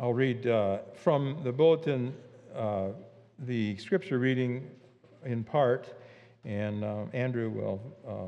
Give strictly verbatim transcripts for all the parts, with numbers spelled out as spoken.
I'll read uh, from the bulletin uh, the scripture reading in part, and uh, Andrew will uh,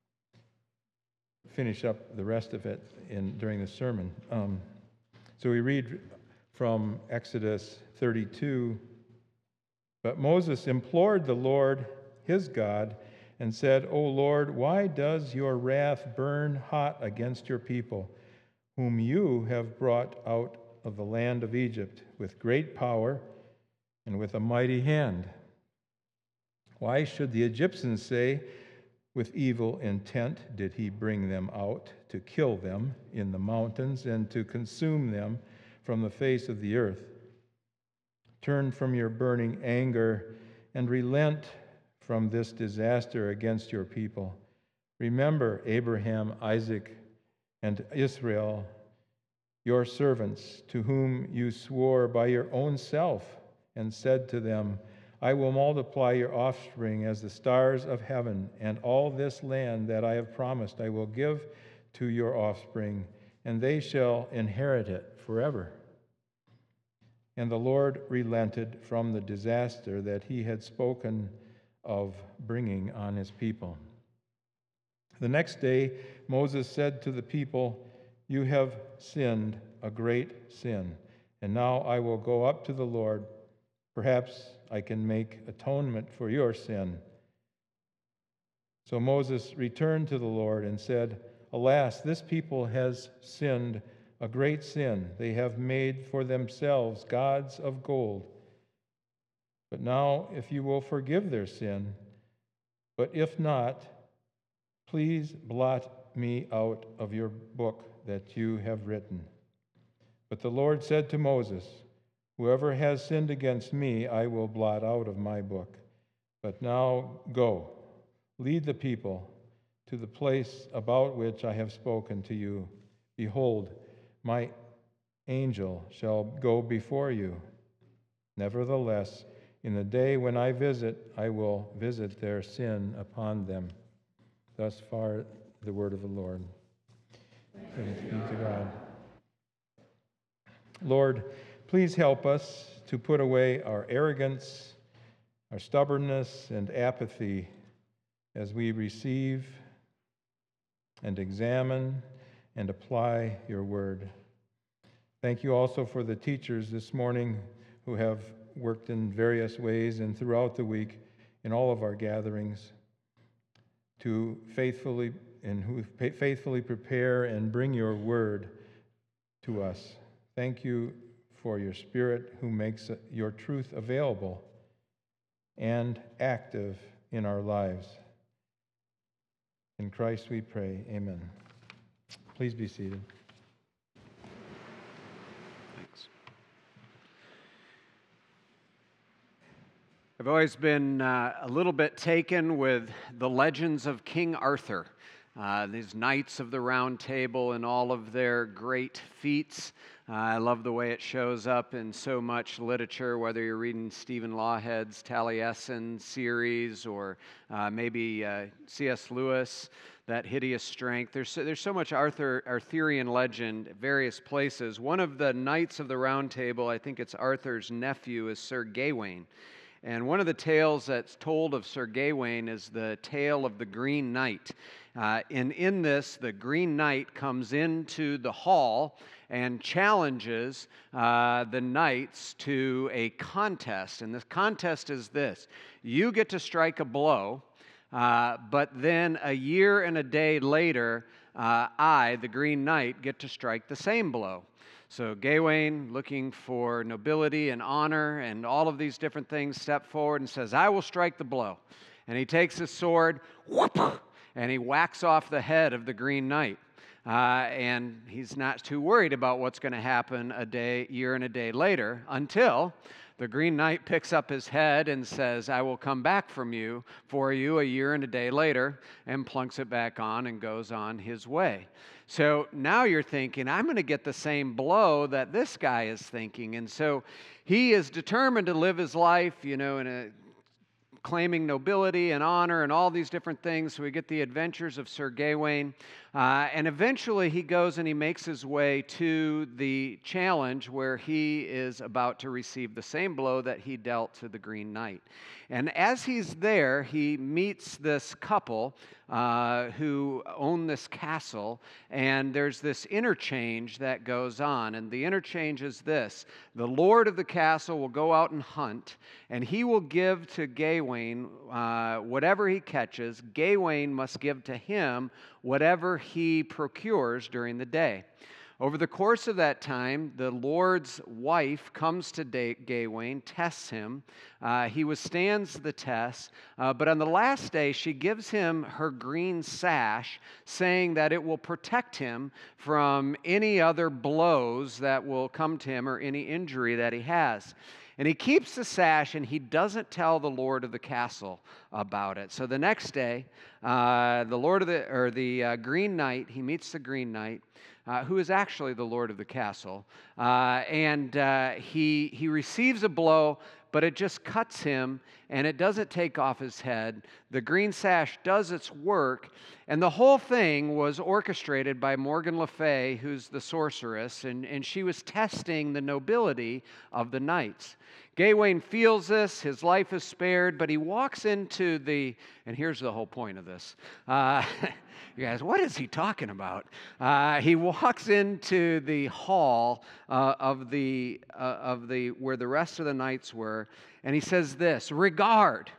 finish up the rest of it in during the sermon. Um, so we read from Exodus thirty-two. But Moses implored the Lord, his God, and said, O Lord, why does your wrath burn hot against your people, whom you have brought out of the land of Egypt with great power and with a mighty hand? Why should the Egyptians say, with evil intent did he bring them out to kill them in the mountains and to consume them from the face of the earth? Turn from your burning anger and relent from this disaster against your people. Remember Abraham, Isaac, and Israel, your servants, to whom you swore by your own self and said to them, I will multiply your offspring as the stars of heaven, and all this land that I have promised I will give to your offspring, and they shall inherit it forever. And the Lord relented from the disaster that he had spoken of bringing on his people. The next day, Moses said to the people, You have sinned a great sin, and now I will go up to the Lord. Perhaps I can make atonement for your sin. So Moses returned to the Lord and said, Alas, this people has sinned a great sin. They have made for themselves gods of gold. But now, if you will forgive their sin, but if not, please blot me out of your book that you have written. But the Lord said to Moses, Whoever has sinned against me, I will blot out of my book. But now go, lead the people to the place about which I have spoken to you. Behold, my angel shall go before you. Nevertheless, in the day when I visit, I will visit their sin upon them. Thus far, the word of the Lord. Thanks be to God. Lord, please help us to put away our arrogance, our stubbornness, and apathy as we receive and examine and apply your word. Thank you also for the teachers this morning who have worked in various ways and throughout the week in all of our gatherings to faithfully and who faithfully prepare and bring your word to us. Thank you for your Spirit who makes your truth available and active in our lives. In Christ we pray, amen. Please be seated. Thanks. I've always been uh, a little bit taken with the legends of King Arthur, uh, these knights of the Round Table and all of their great feats. Uh, I love the way it shows up in so much literature, whether you're reading Stephen Lawhead's Taliesin series or uh, maybe uh, C S Lewis, That Hideous Strength. There's so, there's so much Arthur, Arthurian legend at various places. One of the knights of the Round Table, I think it's Arthur's nephew, is Sir Gawain. And one of the tales that's told of Sir Gawain is the tale of the Green Knight. Uh, and in this, the Green Knight comes into the hall and challenges uh, the knights to a contest. And this contest is this: you get to strike a blow, uh, but then a year and a day later, uh, I, the Green Knight, get to strike the same blow. So Gawain, looking for nobility and honor and all of these different things, steps forward and says, I will strike the blow. And he takes his sword, whoop, and he whacks off the head of the Green Knight. Uh, and he's not too worried about what's going to happen a day, year and a day later, until the Green Knight picks up his head and says, I will come back from you for you a year and a day later, and plunks it back on and goes on his way. So now you're thinking, I'm going to get the same blow that this guy is thinking. And so he is determined to live his life, you know, in a claiming nobility and honor and all these different things. So we get the adventures of Sir Gawain. Uh, and eventually he goes and he makes his way to the challenge where he is about to receive the same blow that he dealt to the Green Knight. And as he's there, he meets this couple uh, who own this castle, and there's this interchange that goes on. And the interchange is this: the lord of the castle will go out and hunt, and he will give to Gawain uh, whatever he catches. Gawain must give to him whatever he procures during the day. Over the course of that time, the Lord's wife comes to Gawain, tests him. Uh, he withstands the test, uh, but on the last day, she gives him her green sash, saying that it will protect him from any other blows that will come to him or any injury that he has. And he keeps the sash, and he doesn't tell the lord of the castle about it. So the next day, uh, the lord of the or the uh, Green Knight, he meets the Green Knight, uh, who is actually the lord of the castle, uh, and uh, he he receives a blow, but it just cuts him, and it doesn't take off his head. The green sash does its work, and the whole thing was orchestrated by Morgan Le Fay, who's the sorceress, and, and she was testing the nobility of the knights. Gawain feels this, his life is spared, but he walks into the, and here's the whole point of this. Uh, you guys, what is he talking about? Uh, he walks into the hall uh, of the uh, of the where the rest of the knights were, and he says this: "Regard,"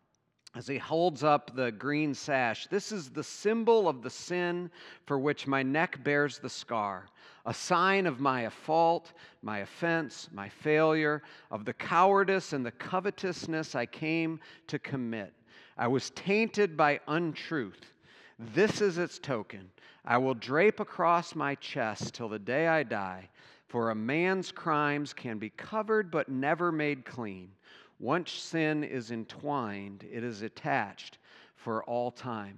as he holds up the green sash, "this is the symbol of the sin for which my neck bears the scar, a sign of my fault, my offense, my failure, of the cowardice and the covetousness I came to commit. I was tainted by untruth. This is its token. I will drape across my chest till the day I die, for a man's crimes can be covered but never made clean. Once sin is entwined, it is attached for all time."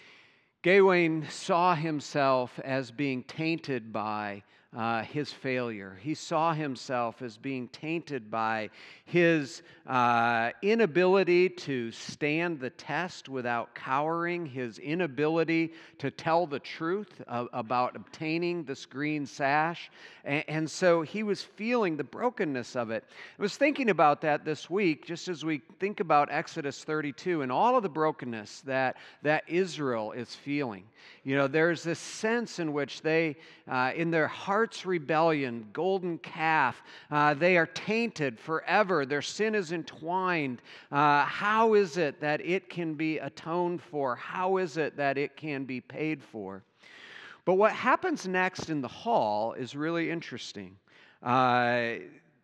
Gawain saw himself as being tainted by uh, his failure. He saw himself as being tainted by his uh, inability to stand the test without cowering, his inability to tell the truth uh, about obtaining this green sash. And, and so he was feeling the brokenness of it. I was thinking about that this week, just as we think about Exodus thirty-two and all of the brokenness that, that Israel is feeling. You know, there's this sense in which they, uh, in their heart's rebellion, golden calf, uh, they are tainted forever. Their sin is entwined. Uh, how is it that it can be atoned for? How is it that it can be paid for? But what happens next in the hall is really interesting. Uh,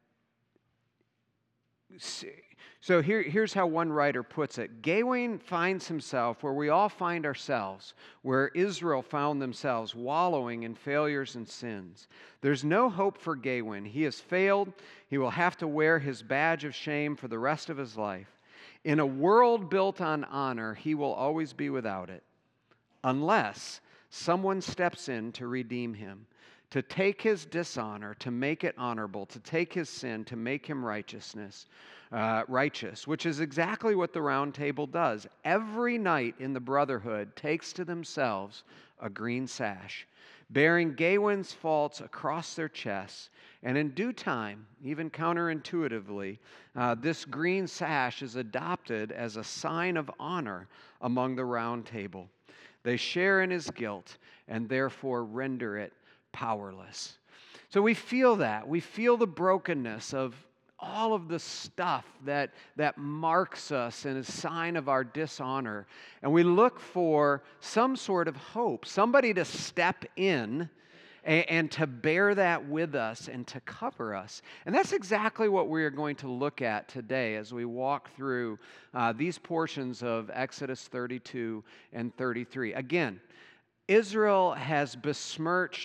So here, here's how one writer puts it. Gawain finds himself where we all find ourselves, where Israel found themselves, wallowing in failures and sins. There's no hope for Gawain. He has failed. He will have to wear his badge of shame for the rest of his life. In a world built on honor, he will always be without it, unless someone steps in to redeem him, to take his dishonor, to make it honorable, to take his sin, to make him righteousness. Uh, righteous, which is exactly what the Round Table does. Every knight in the Brotherhood takes to themselves a green sash, bearing Gawain's faults across their chests, and in due time, even counterintuitively, uh, this green sash is adopted as a sign of honor among the Round Table. They share in his guilt and therefore render it powerless. So we feel that. We feel the brokenness of all of the stuff that, that marks us and is a sign of our dishonor. And we look for some sort of hope, somebody to step in and, and to bear that with us and to cover us. And that's exactly what we are going to look at today as we walk through uh, these portions of Exodus thirty-two and thirty-three. Again, Israel has besmirched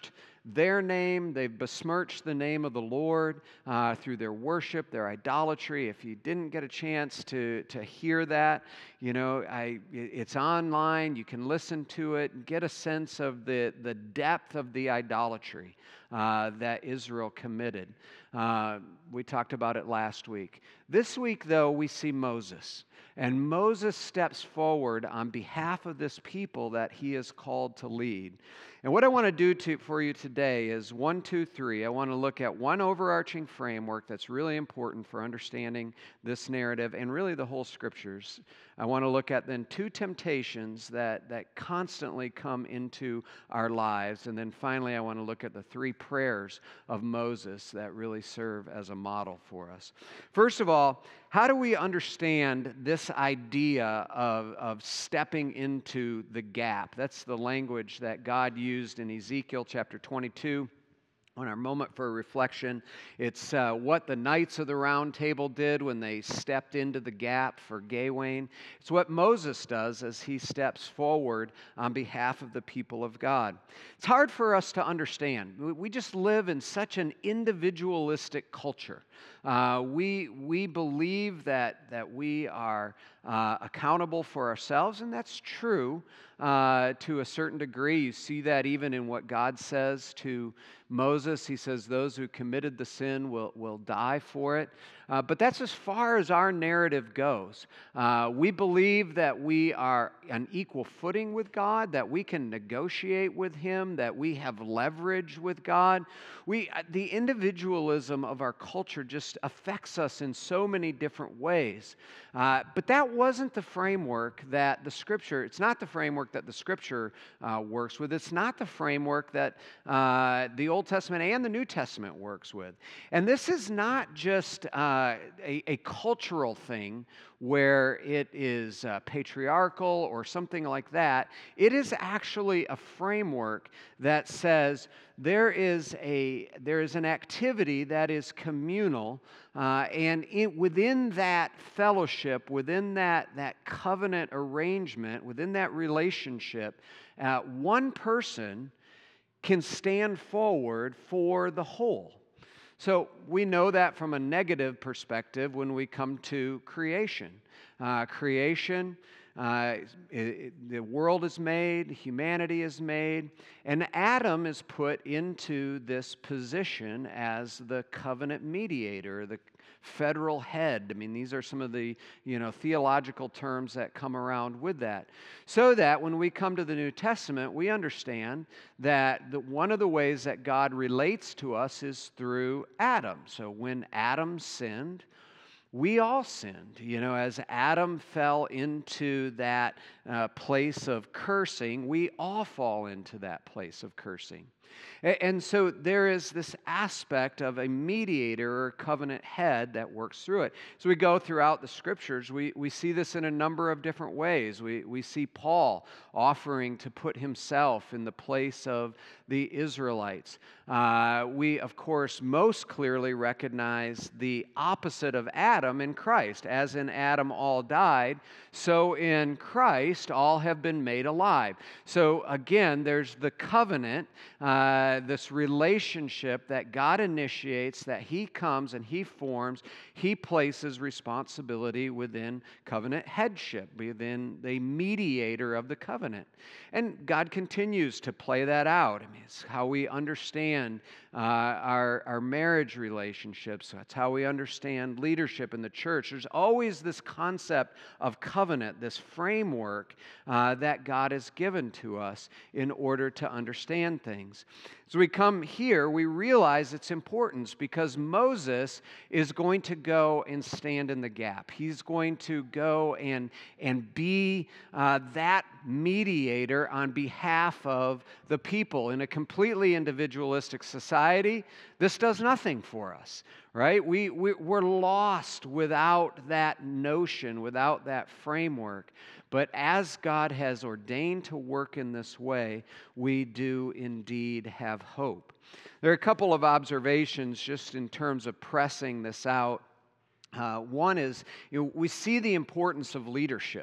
their name. They've besmirched the name of the Lord uh, through their worship, their idolatry. If you didn't get a chance to, to hear that, you know, I, it's online. You can listen to it and get a sense of the, the depth of the idolatry uh, that Israel committed. Uh, we talked about it last week. This week, though, we see Moses. And Moses steps forward on behalf of this people that he is called to lead. And what I want to do to, for you today is one, two, three. I want to look at one overarching framework that's really important for understanding this narrative and really the whole Scriptures. I want to look at then two temptations that, that constantly come into our lives. And then finally, I want to look at the three prayers of Moses that really serve as a model for us. First of all, how do we understand this idea of, of stepping into the gap? That's the language that God used in Ezekiel chapter twenty-two. On our moment for reflection, it's uh, what the Knights of the Round Table did when they stepped into the gap for Gawain. It's what Moses does as he steps forward on behalf of the people of God. It's hard for us to understand. We just live in such an individualistic culture. Uh, we, we believe that, that we are uh, accountable for ourselves, and that's true uh, to a certain degree. You see that even in what God says to Moses. He says those who committed the sin will, will die for it. Uh, but that's as far as our narrative goes. Uh, we believe that we are on equal footing with God, that we can negotiate with Him, that we have leverage with God. We, the individualism of our culture just affects us in so many different ways. Uh, but that wasn't the framework that the Scripture, it's not the framework that the Scripture uh, works with. It's not the framework that uh, the Old Testament and the New Testament works with. And this is not just uh, a, a cultural thing where it is uh, patriarchal or something like that. It is actually a framework that says there is a there is an activity that is communal, uh, and in, within that fellowship, within that that covenant arrangement, within that relationship, uh, one person can stand forward for the whole. So we know that from a negative perspective when we come to creation. Uh, creation, uh, it, it, the world is made, humanity is made, and Adam is put into this position as the covenant mediator, the federal head. I mean, these are some of the, you know, theological terms that come around with that. So that when we come to the New Testament, we understand that the, one of the ways that God relates to us is through Adam. So when Adam sinned, we all sinned. You know, as Adam fell into that uh, place of cursing, we all fall into that place of cursing. And so there is this aspect of a mediator or covenant head that works through it. So we go throughout the Scriptures, we, we see this in a number of different ways. We, we see Paul offering to put himself in the place of the Israelites. Uh, we, of course, most clearly recognize the opposite of Adam in Christ. As in Adam all died, so in Christ all have been made alive. So again, there's the covenant, uh, this relationship that God initiates, that He comes and He forms. He places responsibility within covenant headship, within the mediator of the covenant. And God continues to play that out. I mean, it's how we understand uh, our, our marriage relationships. That's how we understand leadership in the church. There's always this concept of covenant, this framework uh, that God has given to us in order to understand things. As we come here, we realize its importance because Moses is going to go and stand in the gap. He's going to go and, and be uh, that mediator on behalf of the people. In a completely individualistic society, this does nothing for us, right? We, we, we're lost without that notion, without that framework. But as God has ordained to work in this way, we do indeed have hope. There are a couple of observations just in terms of pressing this out. Uh, one is, you know, we see the importance of leadership.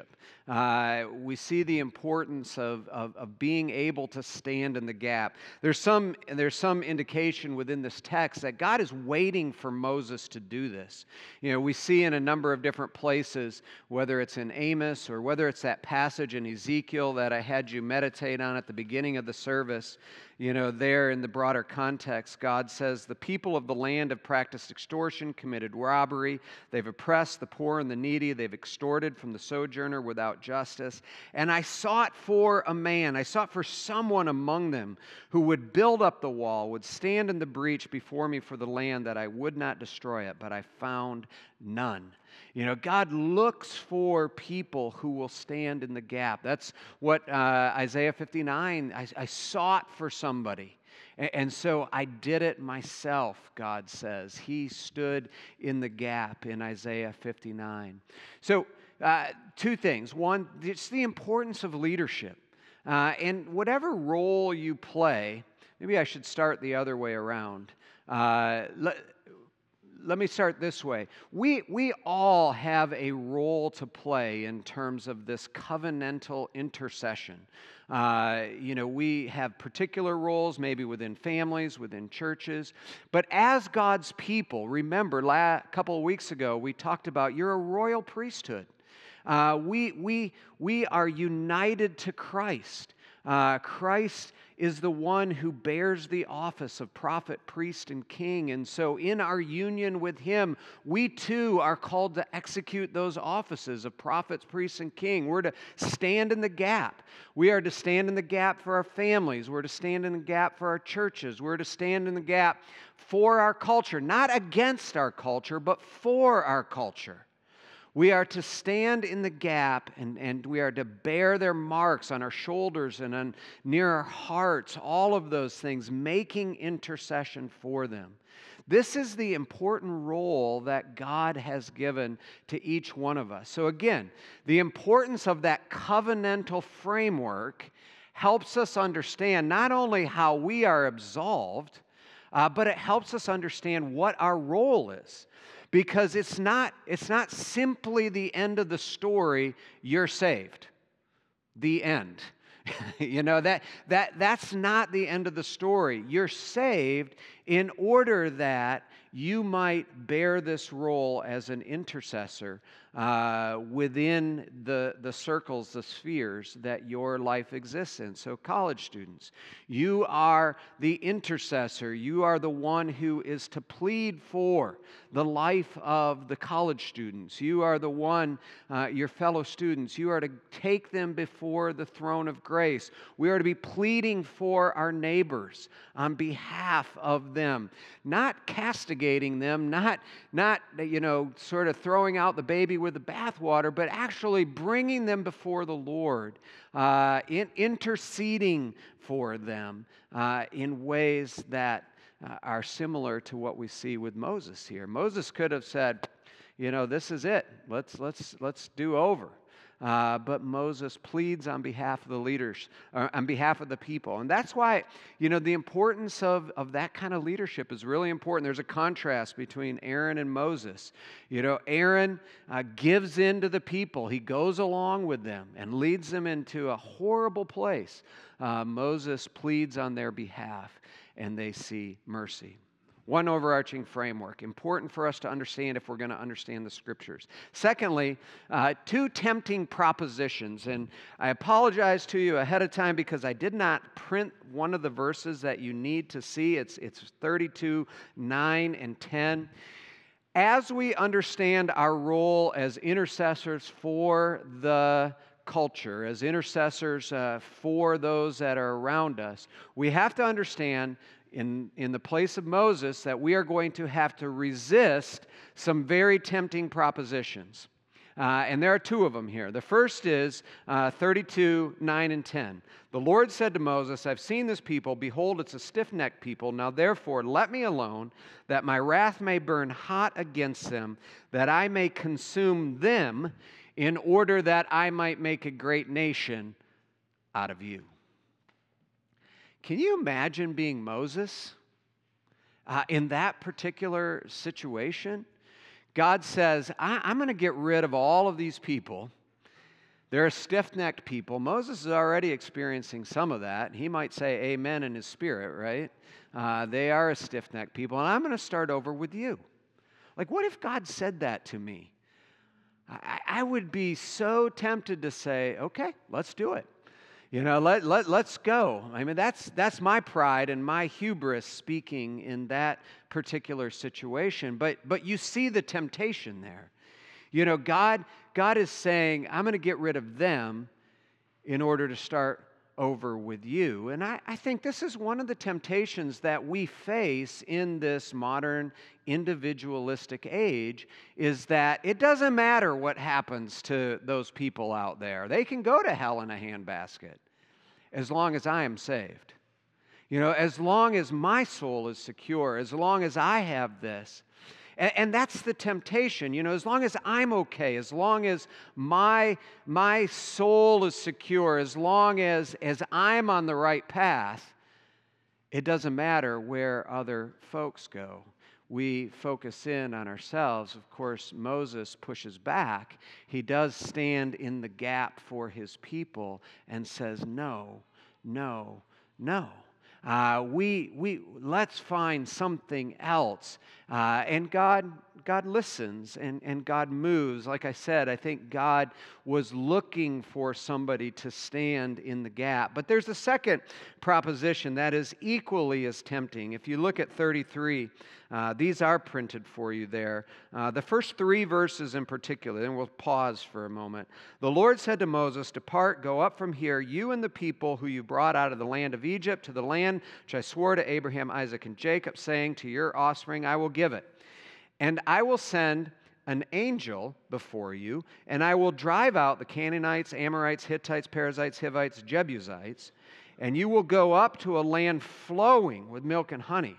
Uh, we see the importance of, of, of being able to stand in the gap. There's some, there's some indication within this text that God is waiting for Moses to do this. You know, we see in a number of different places, whether it's in Amos or whether it's that passage in Ezekiel that I had you meditate on at the beginning of the service. You know, there in the broader context, God says, the people of the land have practiced extortion, committed robbery, they've oppressed the poor and the needy, they've extorted from the sojourner without justice. And I sought for a man, I sought for someone among them who would build up the wall, would stand in the breach before me for the land, that I would not destroy it, but I found none. You know, God looks for people who will stand in the gap. That's what uh, Isaiah fifty-nine, I, I sought for somebody. And, and so I did it myself, God says. He stood in the gap in Isaiah fifty-nine. So uh, two things. One, it's the importance of leadership. Uh, and whatever role you play, maybe I should start the other way around. Uh, let, Let me start this way. We, we all have a role to play in terms of this covenantal intercession. Uh, you know, we have particular roles, maybe within families, within churches. But as God's people, remember, a couple of weeks ago, we talked about you're a royal priesthood. Uh, we, we, we are united to Christ. Uh, Christ is the one who bears the office of prophet, priest, and king. And so in our union with him, we too are called to execute those offices of prophets, priests, and king. We're to stand in the gap. We are to stand in the gap for our families. We're to stand in the gap for our churches. We're to stand in the gap for our culture, not against our culture, but for our culture. We are to stand in the gap, and, and we are to bear their marks on our shoulders and on, near our hearts, all of those things, making intercession for them. This is the important role that God has given to each one of us. So again, the importance of that covenantal framework helps us understand not only how we are absolved, uh, but it helps us understand what our role is. Because it's not, it's not simply the end of the story, you're saved. The end. you know, that, that, that's not the end of the story. You're saved in order that you might bear this role as an intercessor uh, within the, the circles, the spheres that your life exists in. So college students, you are the intercessor. You are the one who is to plead for the life of the college students. You are the one, uh, your fellow students, you are to take them before the throne of grace. We are to be pleading for our neighbors on behalf of them, not castigating them, not, not you know, sort of throwing out the baby with the bathwater, but actually bringing them before the Lord, uh, in, interceding for them uh, in ways that uh, are similar to what we see with Moses here. Moses could have said, you know, this is it. Let's let's let's do over. Uh, but Moses pleads on behalf of the leaders, or on behalf of the people. And that's why, you know, the importance of, of that kind of leadership is really important. There's a contrast between Aaron and Moses. You know, Aaron uh, gives in to the people. He goes along with them and leads them into a horrible place. Uh, Moses pleads on their behalf, and they see mercy. One overarching framework, important for us to understand if we're going to understand the Scriptures. Secondly, uh, two tempting propositions, and I apologize to you ahead of time because I did not print one of the verses that you need to see. It's, it's thirty-two, nine, and ten. As we understand our role as intercessors for the culture, as intercessors uh, for those that are around us, we have to understand In, in the place of Moses, that we are going to have to resist some very tempting propositions. Uh, and there are two of them here. The first is uh, thirty-two, nine, and ten. The Lord said to Moses, I've seen this people. Behold, it's a stiff-necked people. Now therefore, let me alone, that my wrath may burn hot against them, that I may consume them, in order that I might make a great nation out of you. Can you imagine being Moses uh, in that particular situation? God says, I, I'm going to get rid of all of these people They're a stiff-necked people. Moses is already experiencing some of that. He might say amen in his spirit, right? Uh, they are a stiff-necked people, and I'm going to start over with you. Like, what if God said that to me? I, I would be so tempted to say, okay, let's do it. You know, let, let, let's go. I mean, that's, that's my pride and my hubris speaking in that particular situation. But, but you see the temptation there. You know, God, God is saying, I'm going to get rid of them in order to start over with you. And I, I think this is one of the temptations that we face in this modern individualistic age, is that it doesn't matter what happens to those people out there. They can go to hell in a handbasket as long as I am saved. You know, as long as my soul is secure, as long as I have this. And, and that's the temptation, you know, as long as I'm okay, as long as my, my soul is secure, as long as, as I'm on the right path, it doesn't matter where other folks go. We focus in on ourselves. Of course, Moses pushes back. He does stand in the gap for his people and says, no, no, no. Uh, we, we, let's find something else. Uh, and God, God listens and, and God moves. Like I said, I think God was looking for somebody to stand in the gap. But there's a second proposition that is equally as tempting. If you look at thirty-three, uh, these are printed for you there. Uh, the first three verses in particular, and we'll pause for a moment. The Lord said to Moses, depart, go up from here, you and the people who you brought out of the land of Egypt to the land which I swore to Abraham, Isaac, and Jacob, saying, to your offspring I will give it. And I will send an angel before you, and I will drive out the Canaanites, Amorites, Hittites, Perizzites, Hivites, Jebusites, and you will go up to a land flowing with milk and honey.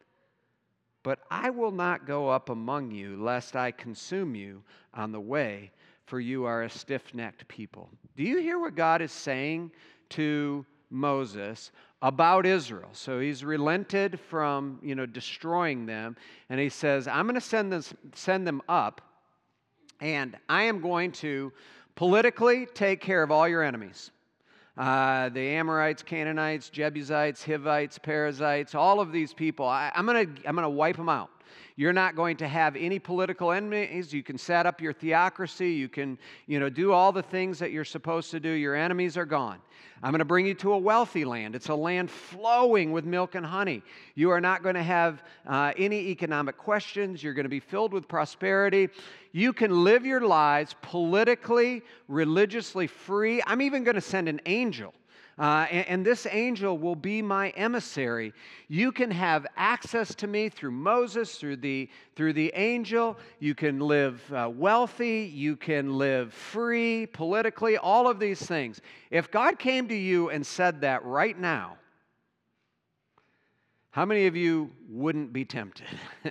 But I will not go up among you, lest I consume you on the way, for you are a stiff-necked people. Do you hear what God is saying to Moses about Israel? So he's relented from, you know, destroying them, and he says, I'm going to send this, send them up, and I am going to politically take care of all your enemies. Uh, the Amorites, Canaanites, Jebusites, Hivites, Perizzites, all of these people, I, I'm going to I'm going to wipe them out. You're not going to have any political enemies. You can set up your theocracy. You can, you know, do all the things that you're supposed to do. Your enemies are gone. I'm going to bring you to a wealthy land. It's a land flowing with milk and honey. You are not going to have uh, any economic questions. You're going to be filled with prosperity. You can live your lives politically, religiously free. I'm even going to send an angel. Uh, and, and this angel will be my emissary. You can have access to me through Moses, through the, through the angel. You can live uh, wealthy. You can live free, politically, all of these things. If God came to you and said that right now, how many of you wouldn't be tempted?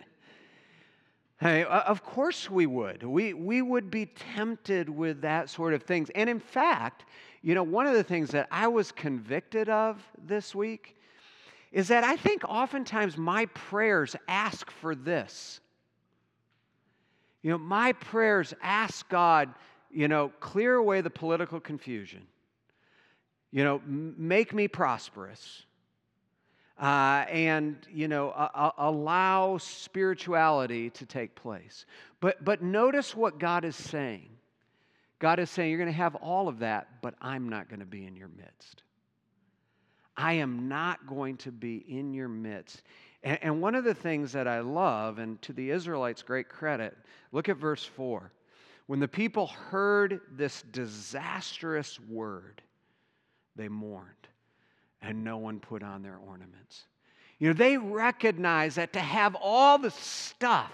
Hey, of course we would. We, we would be tempted with that sort of things. And in fact, you know, one of the things that I was convicted of this week is that I think oftentimes my prayers ask for this. You know, my prayers ask God, you know, clear away the political confusion. You know, m- make me prosperous. Uh, and, you know, uh, allow spirituality to take place. But, but notice what God is saying. God is saying, you're going to have all of that, but I'm not going to be in your midst. I am not going to be in your midst. And, and one of the things that I love, and to the Israelites' great credit, look at verse four. When the people heard this disastrous word, they mourned. And no one put on their ornaments. You know, they recognize that to have all the stuff,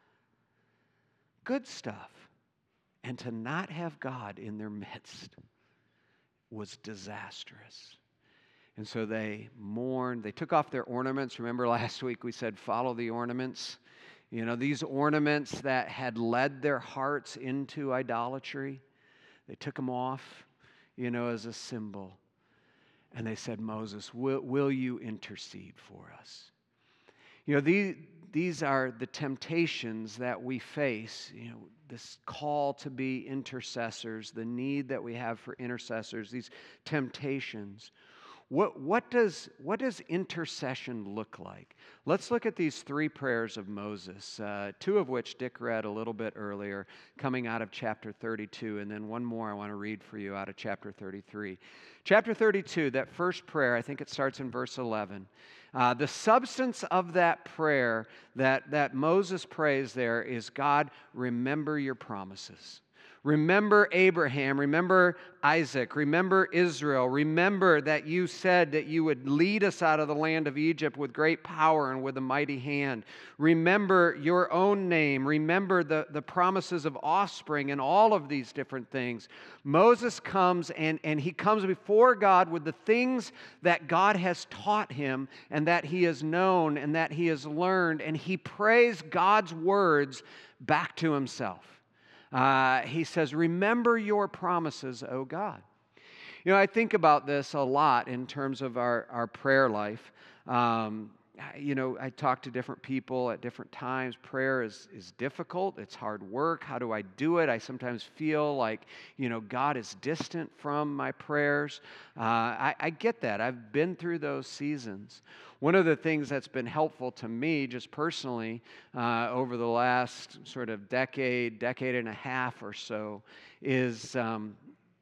good stuff, and to not have God in their midst was disastrous. And so they mourned. They took off their ornaments. Remember last week we said, follow the ornaments. You know, these ornaments that had led their hearts into idolatry, they took them off, you know, as a symbol. And they said, Moses, will, will you intercede for us? You know, the, these are the temptations that we face, you know, this call to be intercessors, the need that we have for intercessors, these temptations. What, what, does, what does intercession look like? Let's look at these three prayers of Moses, uh, two of which Dick read a little bit earlier, coming out of chapter thirty-two, and then one more I want to read for you out of chapter thirty-three. Chapter thirty-two, that first prayer, I think it starts in verse eleven. Uh, the substance of that prayer that, that Moses prays there is, God, remember your promises. Remember Abraham, remember Isaac, remember Israel, remember that you said that you would lead us out of the land of Egypt with great power and with a mighty hand. Remember your own name, remember the, the promises of offspring and all of these different things. Moses comes and, and he comes before God with the things that God has taught him and that he has known and that he has learned, and he prays God's words back to himself. Uh, he says, remember your promises, O God. You know, I think about this a lot in terms of our, our prayer life. Um, you know, I talk to different people at different times. Prayer is, is difficult. It's hard work. How do I do it? I sometimes feel like, you know, God is distant from my prayers. Uh, I, I get that. I've been through those seasons. One of the things that's been helpful to me, just personally, uh, over the last sort of decade, decade and a half or so, is, um,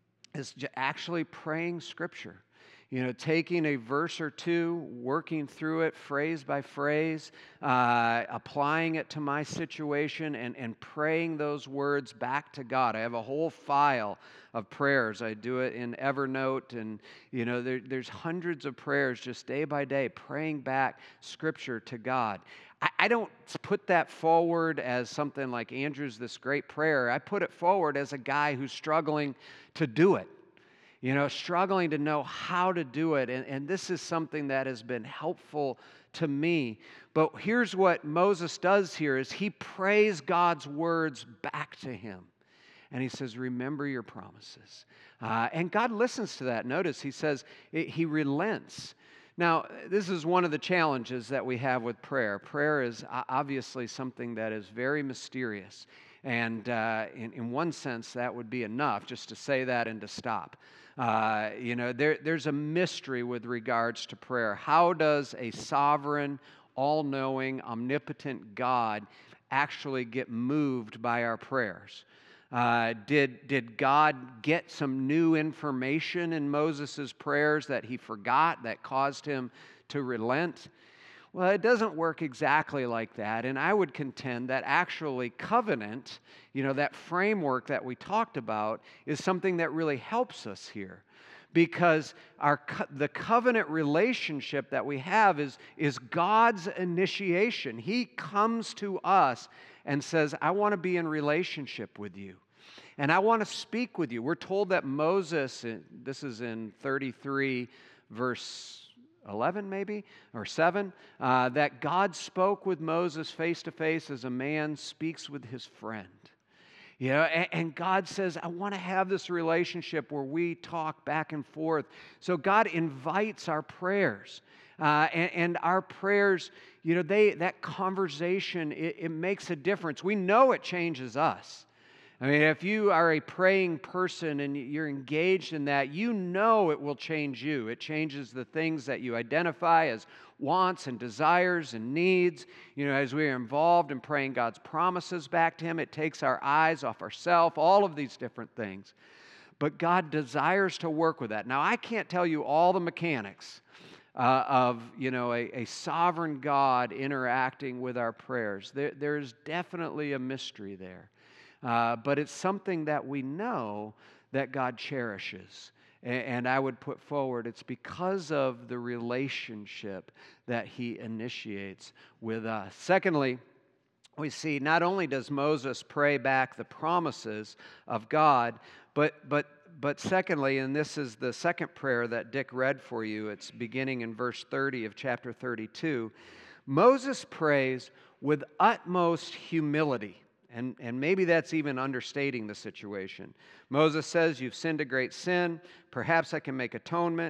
is actually praying Scripture. You know, taking a verse or two, working through it phrase by phrase, uh, applying it to my situation, and, and praying those words back to God. I have a whole file of prayers. I do it in Evernote, and, you know, there, there's hundreds of prayers just day by day, praying back Scripture to God. I, I don't put that forward as something like Andrew's this great prayer. I put it forward as a guy who's struggling to do it. You know, struggling to know how to do it. And, and this is something that has been helpful to me. But here's what Moses does here is he prays God's words back to him. And he says, remember your promises. Uh, and God listens to that. Notice he says it, he relents. Now, this is one of the challenges that we have with prayer. Prayer is obviously something that is very mysterious. And uh, in, in one sense, that would be enough just to say that and to stop. Uh, you know, there, there's a mystery with regards to prayer. How does a sovereign, all-knowing, omnipotent God actually get moved by our prayers? Uh, did, did God get some new information in Moses' prayers that he forgot that caused him to relent? Well, it doesn't work exactly like that, and I would contend that actually covenant, you know, that framework that we talked about, is something that really helps us here. Because our co- the covenant relationship that we have is, is God's initiation. He comes to us and says, I want to be in relationship with you. And I want to speak with you. We're told that Moses, this is in thirty-three, verse eleven maybe, or seven, uh, that God spoke with Moses face to face as a man speaks with his friend. You know, and, and God says, I want to have this relationship where we talk back and forth. So God invites our prayers. Uh, and, and our prayers, you know, they that conversation, it, it makes a difference. We know it changes us. I mean, if you are a praying person and you're engaged in that, you know it will change you. It changes the things that you identify as wants and desires and needs. You know, as we are involved in praying God's promises back to Him, it takes our eyes off ourselves, all of these different things. But God desires to work with that. Now, I can't tell you all the mechanics uh, of, you know, a, a sovereign God interacting with our prayers. There, there's definitely a mystery there. Uh, but it's something that we know that God cherishes. And, and I would put forward, it's because of the relationship that He initiates with us. Secondly, we see not only does Moses pray back the promises of God, but, but, but secondly, and this is the second prayer that Dick read for you, it's beginning in verse thirty of chapter thirty-two, Moses prays with utmost humility. And, and maybe that's even understating the situation. Moses says, you've sinned a great sin. Perhaps I can make atonement.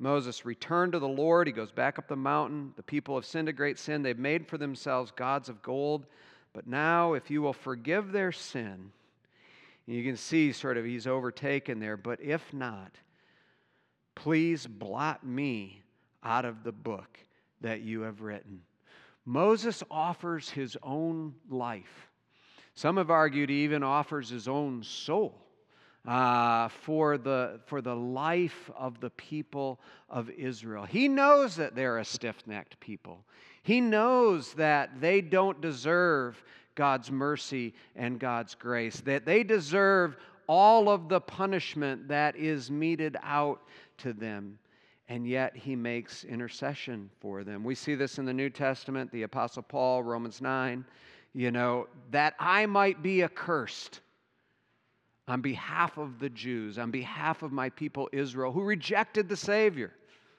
Moses returned to the Lord. He goes back up the mountain. The people have sinned a great sin. They've made for themselves gods of gold. But now, if you will forgive their sin, and you can see sort of he's overtaken there, but if not, please blot me out of the book that you have written. Moses offers his own life. Some have argued he even offers his own soul uh, for the, for the life of the people of Israel. He knows that they're a stiff-necked people. He knows that they don't deserve God's mercy and God's grace, that they deserve all of the punishment that is meted out to them. And yet he makes intercession for them. We see this in the New Testament, the Apostle Paul, Romans nine, you know, that I might be accursed on behalf of the Jews, on behalf of my people Israel, who rejected the Savior.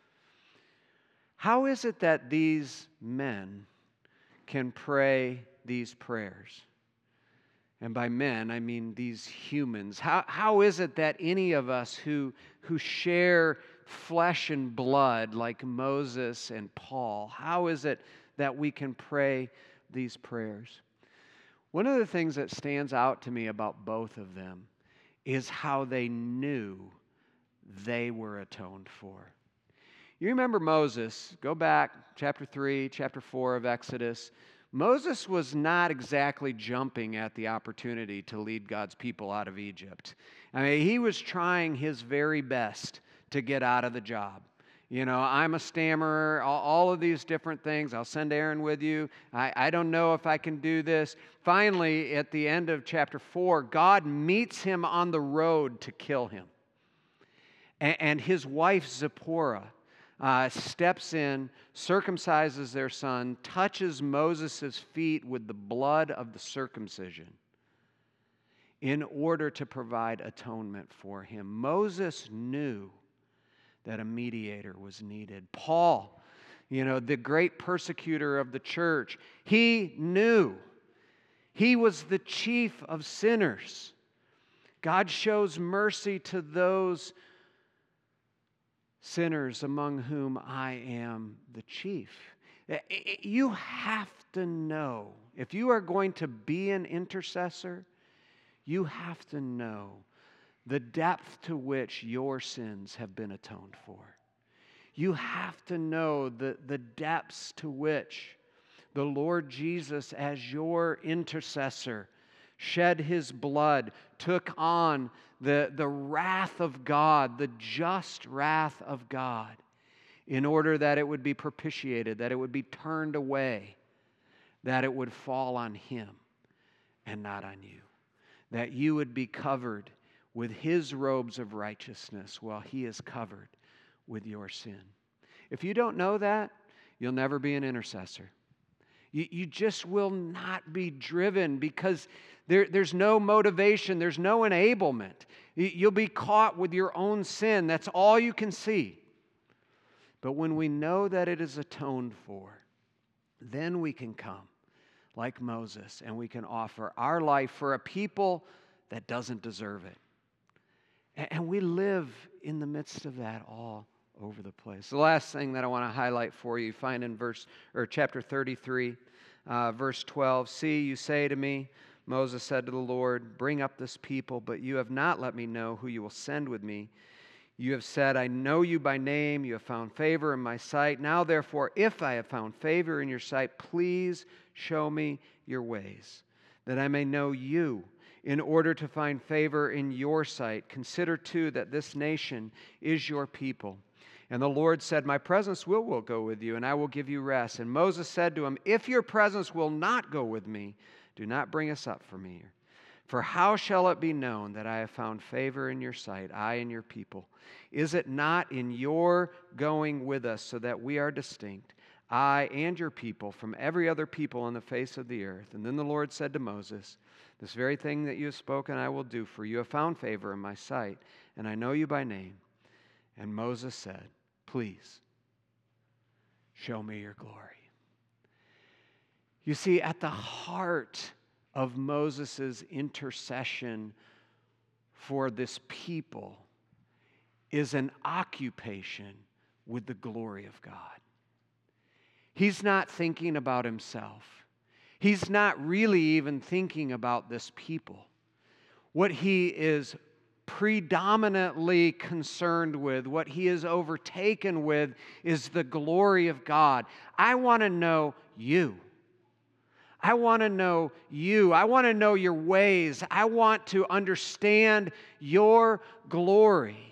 How is it that these men can pray these prayers? And by men, I mean these humans. How, how is it that any of us who, who share flesh and blood like Moses and Paul, how is it that we can pray these prayers? One of the things that stands out to me about both of them is how they knew they were atoned for. You remember Moses, go back, chapter three, chapter four of Exodus. Moses was not exactly jumping at the opportunity to lead God's people out of Egypt. I mean, he was trying his very best to get out of the job. You know, I'm a stammerer, all, all of these different things. I'll send Aaron with you. I, I don't know if I can do this. Finally, at the end of chapter four, God meets him on the road to kill him. And, and his wife, Zipporah, Uh, steps in, circumcises their son, touches Moses' feet with the blood of the circumcision in order to provide atonement for him. Moses knew that a mediator was needed. Paul, you know, the great persecutor of the church, he knew. He was the chief of sinners. God shows mercy to those sinners among whom I am the chief. You have to know, if you are going to be an intercessor, you have to know the depth to which your sins have been atoned for. You have to know the, the depths to which the Lord Jesus, as your intercessor, shed his blood, took on the, the wrath of God, the just wrath of God, in order that it would be propitiated, that it would be turned away, that it would fall on him and not on you, that you would be covered with his robes of righteousness while he is covered with your sin. If you don't know that, you'll never be an intercessor. You, you just will not be driven because there, there's no motivation, there's no enablement. You'll be caught with your own sin. That's all you can see. But when we know that it is atoned for, then we can come like Moses and we can offer our life for a people that doesn't deserve it. And we live in the midst of that all over the place. The last thing that I want to highlight for you, you find in verse or chapter thirty-three, uh, verse twelve. See, you say to me, Moses said to the Lord, bring up this people, but you have not let me know who you will send with me. You have said, I know you by name. You have found favor in my sight. Now, therefore, if I have found favor in your sight, please show me your ways, that I may know you, in order to find favor in your sight. Consider, too, that this nation is your people. And the Lord said, my presence will, will go with you, and I will give you rest. And Moses said to him, if your presence will not go with me, do not bring us up from here. For how shall it be known that I have found favor in your sight, I and your people? Is it not in your going with us so that we are distinct, I and your people, from every other people on the face of the earth? And then the Lord said to Moses, this very thing that you have spoken I will do, for you have found favor in my sight, and I know you by name. And Moses said, please, show me your glory. You see, at the heart of Moses' intercession for this people is an occupation with the glory of God. He's not thinking about himself. He's not really even thinking about this people. What he is predominantly concerned with, what he is overtaken with, is the glory of God. I want to know you. I want to know you. I want to know your ways. I want to understand your glory.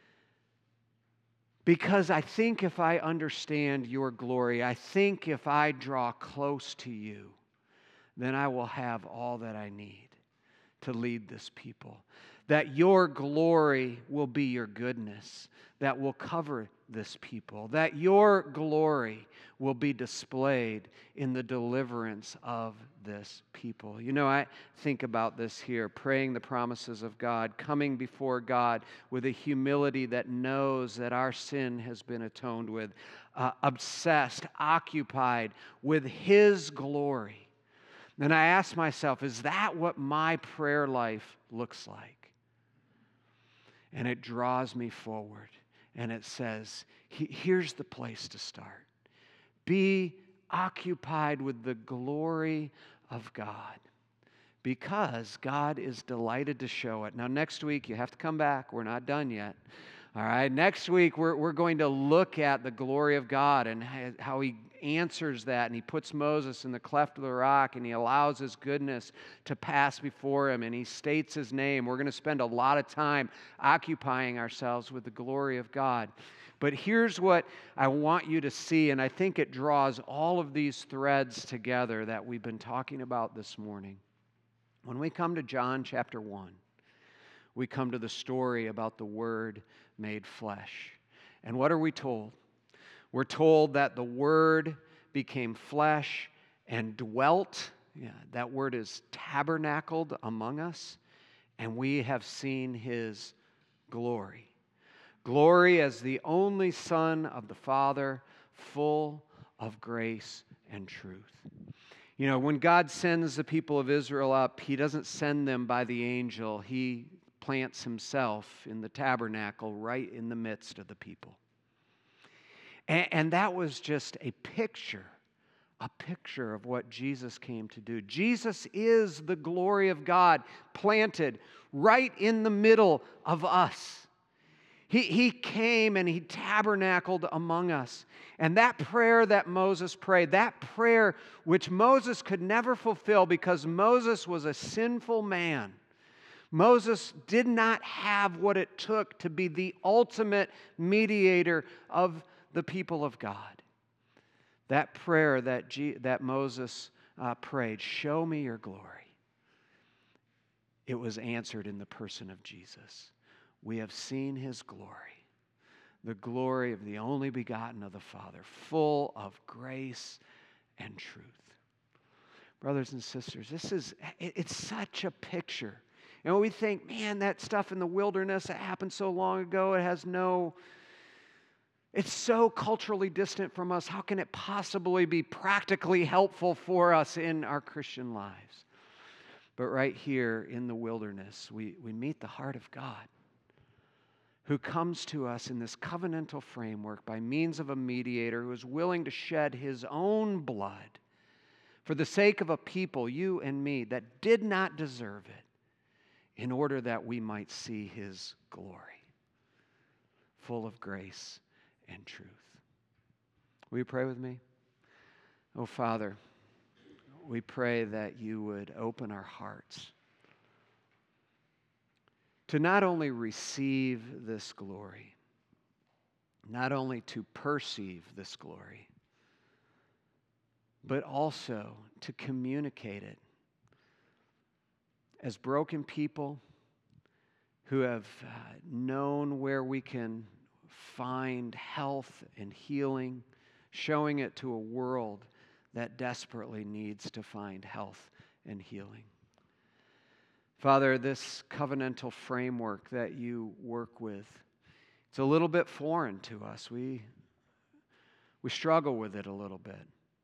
Because I think if I understand your glory, I think if I draw close to you, then I will have all that I need to lead this people. That your glory will be your goodness that will cover this people. That your glory will be displayed in the deliverance of this people. You know, I think about this here, praying the promises of God, coming before God with a humility that knows that our sin has been atoned with, uh, obsessed, occupied with His glory. And I ask myself, is that what my prayer life looks like? And it draws me forward. And it says, here's the place to start. Be occupied with the glory of God, because God is delighted to show it. Now, next week, you have to come back. We're not done yet. All right, next week, we're, we're going to look at the glory of God and how He answers that. And He puts Moses in the cleft of the rock, and He allows His goodness to pass before him, and He states His name. We're going to spend a lot of time occupying ourselves with the glory of God. But here's what I want you to see, and I think it draws all of these threads together that we've been talking about this morning. When we come to John chapter one, we come to the story about the Word made flesh. And what are we told? We're told that the Word became flesh and dwelt. Yeah, that word is tabernacled among us, and we have seen His glory. Glory as the only Son of the Father, full of grace and truth. You know, when God sends the people of Israel up, He doesn't send them by the angel. He plants Himself in the tabernacle right in the midst of the people. And, and that was just a picture, a picture of what Jesus came to do. Jesus is the glory of God planted right in the middle of us. He, he came and He tabernacled among us. And that prayer that Moses prayed, that prayer which Moses could never fulfill because Moses was a sinful man. Moses did not have what it took to be the ultimate mediator of the people of God. That prayer that, G, that Moses uh, prayed, show me your glory, it was answered in the person of Jesus. We have seen His glory, the glory of the only begotten of the Father, full of grace and truth. Brothers and sisters, this is, it's such a picture. You know, we think, man, that stuff in the wilderness that happened so long ago, it has no, it's so culturally distant from us. How can it possibly be practically helpful for us in our Christian lives? But right here in the wilderness, we, we meet the heart of God, who comes to us in this covenantal framework by means of a mediator who is willing to shed His own blood for the sake of a people, you and me, that did not deserve it, in order that we might see His glory, full of grace and truth. Will you pray with me? Oh, Father, we pray that You would open our hearts to not only receive this glory, not only to perceive this glory, but also to communicate it. As broken people who have uh, known where we can find health and healing, showing it to a world that desperately needs to find health and healing. Father, this covenantal framework that You work with, it's a little bit foreign to us. We, we struggle with it a little bit.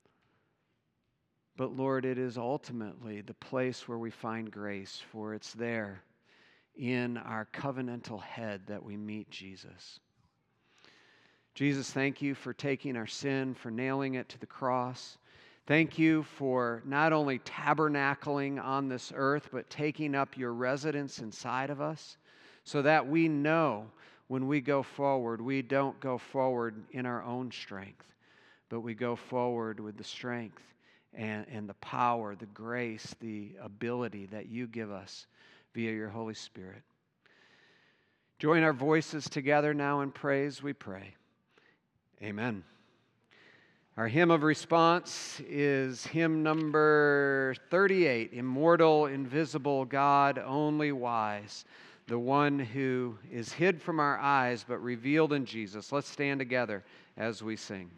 But Lord, it is ultimately the place where we find grace, for it's there in our covenantal head that we meet Jesus. Jesus, thank you for taking our sin, for nailing it to the cross. Thank you for not only tabernacling on this earth, but taking up your residence inside of us so that we know when we go forward, we don't go forward in our own strength, but we go forward with the strength and, and the power, the grace, the ability that you give us via your Holy Spirit. Join our voices together now in praise, we pray. Amen. Our hymn of response is hymn number thirty-eight, Immortal, Invisible God, Only Wise, the one who is hid from our eyes but revealed in Jesus. Let's stand together as we sing.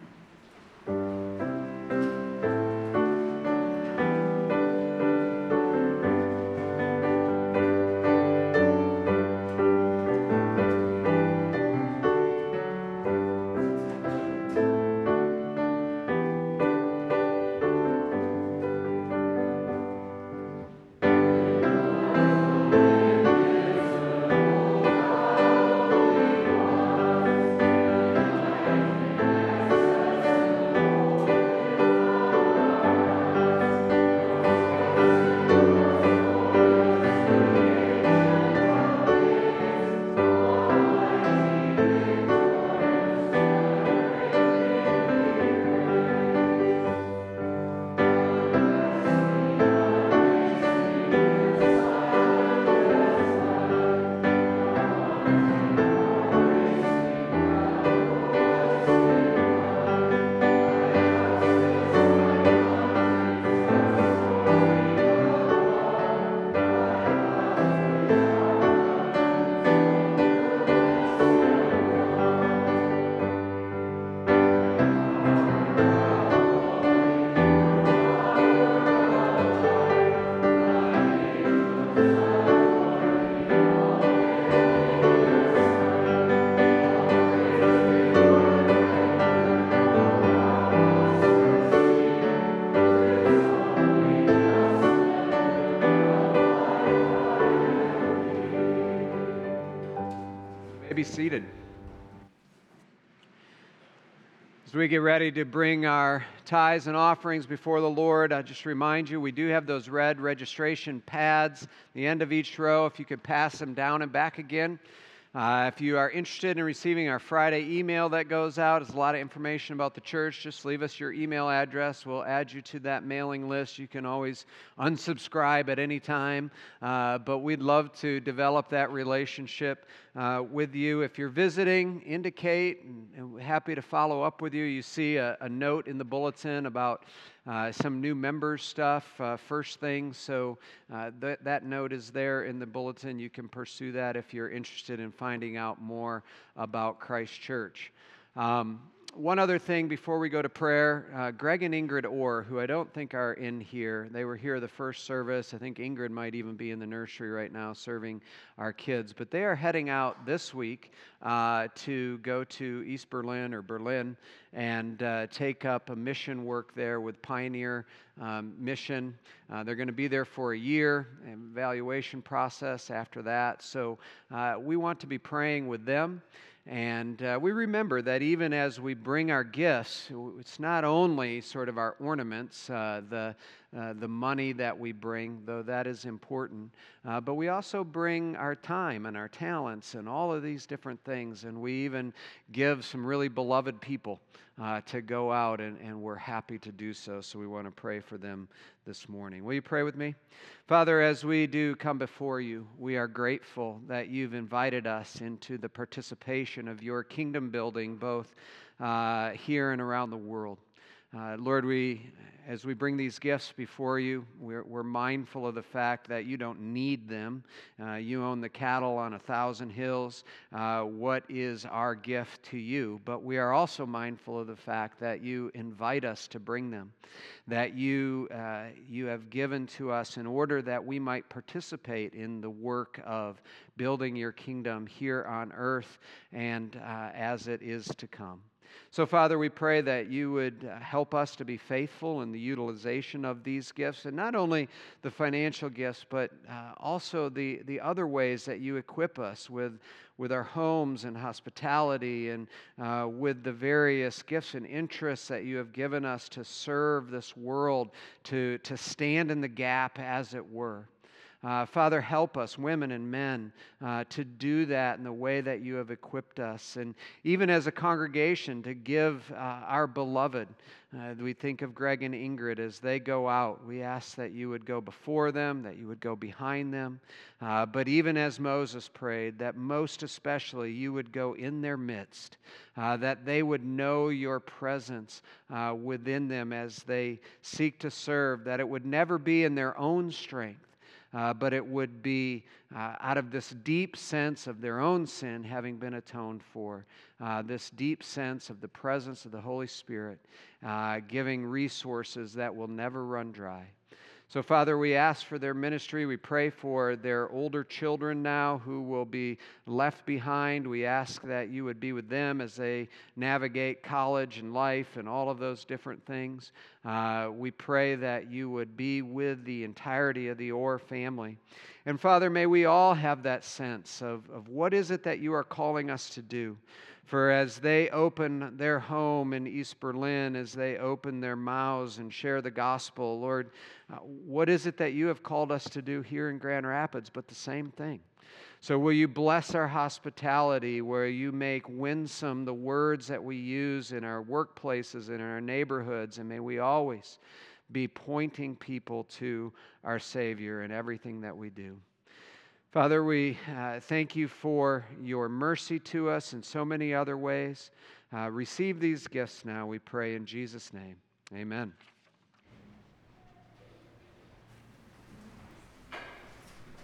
Be seated. As we get ready to bring our tithes and offerings before the Lord, I just remind you we do have those red registration pads at the end of each row. If you could pass them down and back again. Uh, if you are interested in receiving our Friday email that goes out, it's a lot of information about the church. Just leave us your email address. We'll add you to that mailing list. You can always unsubscribe at any time, uh, but we'd love to develop that relationship uh, with you. If you're visiting, indicate, and, and we're happy to follow up with you. You see a, a note in the bulletin about Uh, some new members stuff, uh, first thing, so uh, th- that note is there in the bulletin. You can pursue that if you're interested in finding out more about Christ Church. Um, one other thing before we go to prayer, uh, Greg and Ingrid Orr, who I don't think are in here, they were here the first service. I think Ingrid might even be in the nursery right now serving our kids, but they are heading out this week uh, to go to East Berlin or Berlin and uh, take up a mission work there with Pioneer um, Mission. Uh, they're going to be there for a year, an evaluation process after that. So uh, we want to be praying with them. And uh, we remember that even as we bring our gifts, it's not only sort of our ornaments, uh, the uh, the money that we bring, though that is important, uh, but we also bring our time and our talents and all of these different things. And we even give some really beloved people uh, to go out, and, and we're happy to do so. So we want to pray for them this morning. Will you pray with me? Father, as we do come before you, we are grateful that you've invited us into the participation of your kingdom building, both uh, here and around the world. Uh, Lord, we, as we bring these gifts before you, we're, we're mindful of the fact that you don't need them. Uh, you own the cattle on a thousand hills. Uh, what is our gift to you? But we are also mindful of the fact that you invite us to bring them, that you, uh, you have given to us in order that we might participate in the work of building your kingdom here on earth and uh, as it is to come. So, Father, we pray that you would uh, help us to be faithful in the utilization of these gifts, and not only the financial gifts, but uh, also the, the other ways that you equip us with, with our homes and hospitality, and uh, with the various gifts and interests that you have given us to serve this world, to, to stand in the gap, as it were. Uh, Father, help us, women and men, uh, to do that in the way that you have equipped us. And even as a congregation, to give uh, our beloved. Uh, we think of Greg and Ingrid as they go out. We ask that you would go before them, that you would go behind them. Uh, but even as Moses prayed, that most especially you would go in their midst, uh, that they would know your presence uh, within them as they seek to serve, that it would never be in their own strength. Uh, but it would be uh, out of this deep sense of their own sin having been atoned for, uh, this deep sense of the presence of the Holy Spirit, uh, giving resources that will never run dry. So, Father, we ask for their ministry. We pray for their older children now who will be left behind. We ask that you would be with them as they navigate college and life and all of those different things. Uh, we pray that you would be with the entirety of the Orr family. And, Father, may we all have that sense of, of what is it that you are calling us to do. For as they open their home in East Berlin, as they open their mouths and share the gospel, Lord, uh, what is it that you have called us to do here in Grand Rapids but the same thing? So will you bless our hospitality, where you make winsome the words that we use in our workplaces and in our neighborhoods, and may we always be pointing people to our Savior in everything that we do. Father, we uh, thank you for your mercy to us in so many other ways. Uh, receive these gifts now, we pray in Jesus' name. Amen.